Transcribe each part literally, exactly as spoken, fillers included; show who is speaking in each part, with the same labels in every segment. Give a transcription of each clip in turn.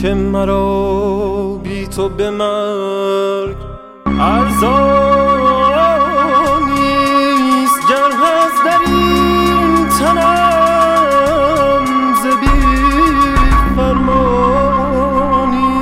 Speaker 1: که مرا بی تو به مرگ ارزان نیست. گر هست در این تنم ز بی فرمانی.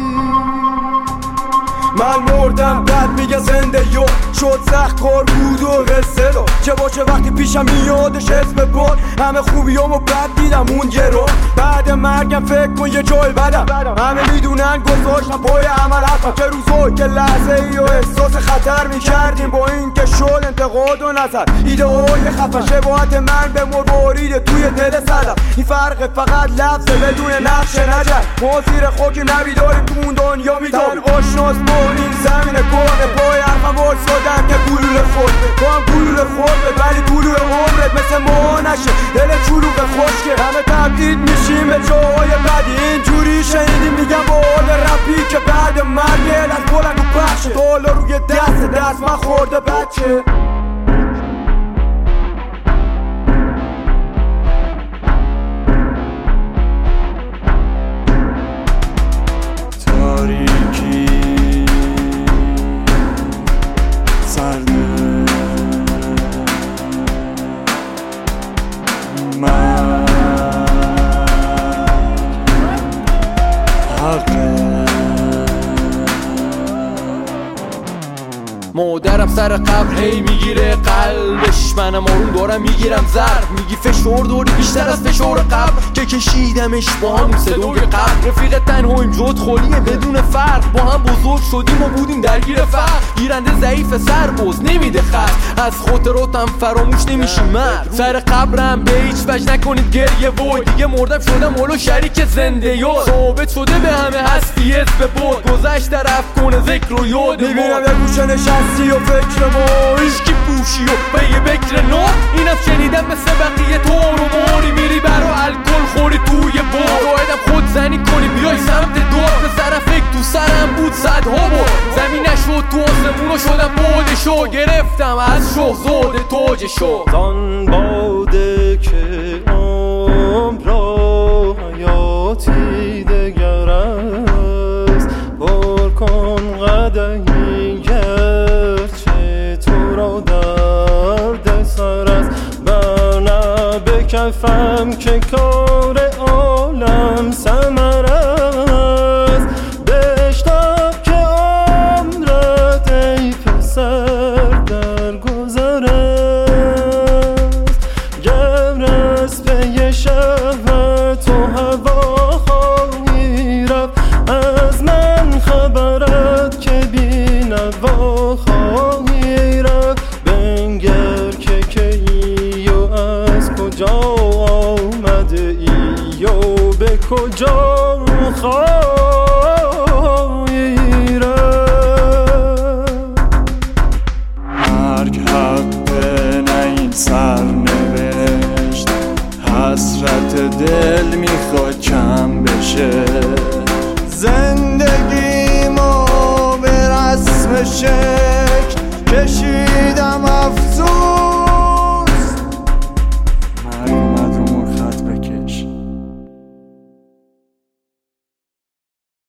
Speaker 2: من مردم بعد میگه زنده یو شد سخت کار بود و قصه رو چه باشه وقتی پیشم میادش اسم بود همه خوبیامو بد دیدم اون یه رو بعد مرگم فکر کن یه جای بدم همه میدونن گذاشتم پای عملت که روزایی که لحظه ای و احساس خطر میکردیم با این که شد انتقاد و نظر ایده های خفه شباهت من به مرباریده توی دل صدم این فرق فقط لفظ بدون نقش نجر ما زیر خاک نمیداریم تو اون دنیا میداریم آشناس با این زمین گرده پای حرفم وایسادم که گلوله خورد تو هم گلوله خورده ولی گلوله عمرت مثل ما نشه دل چروق خشکه همه تبدیل میشیم به جاهای بدی اینجوری شنیدیم میگم با حال رپی که بعد مرگ از بلند و پخشه تا حالا روی دست دست من خورده بچه
Speaker 3: مادرم سر قبر هی میگیره قلبش منم آروم دارم میگیرم ضرب میگی فشار داری بیشتر از فشار قبر که کشیدمش با هم صدای قبر رفیق تنهاییم جد خالیه بدون فرق با هم بزرگ شدیم و بودیم درگیر فرق گیرنده ضعیف سرباز نمیده خرد از خاطراتم فراموش نمیشی مرد سر قبرم به هیچ وجه نکنید گریه وای دیگه مردم شدم حالا شریک زنده یاد ثابت شده به همه هستی اسم بود گذشته رفت کنه ذکر و یاد
Speaker 2: میبینم یه گوشه نشستی و فکر ما
Speaker 3: ایشکی پوشی و به یه بکر نار اینم شنیدم مثل بقیه تو رو ماری میری برا الکل خوری توی بار رایدم خود زنی کنی بیای سمت دار به سر فکر تو سرم بود صدها بار زمینش شد تو آسمونو شدم بادشو گرفتم از شهزاده تاجشو
Speaker 1: زان باده که عمر را حیاتی دگر است پر کن قدحی گرچه تو را درد سر است بر نه بکفم که کار عالم ثمر است بشتاب که عمرت ای پسر در گذر است گر از پی شهوت و هوا خواهی رفت از من خبرت که بی نوا خواهی رفت بنگر که کی و از کجا آمده ای و به کجا خواهی رفت
Speaker 4: مرگ حق نه این سرنوشت حسرت دل میخواد کم بشه زندگی ما به رسم شکل کشید